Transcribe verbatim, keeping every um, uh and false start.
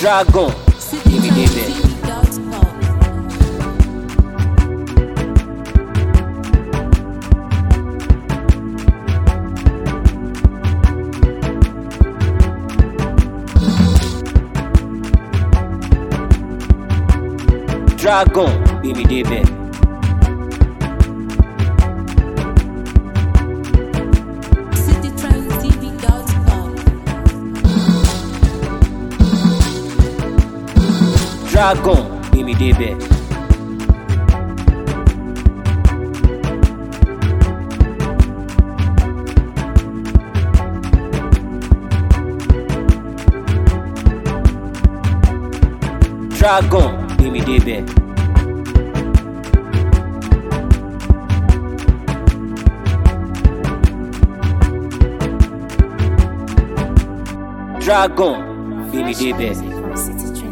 Dragon, give me the Dragon, give me the bed. Dragon, give me the bed. Dragon, give me the bed. Dragon, give me the bed.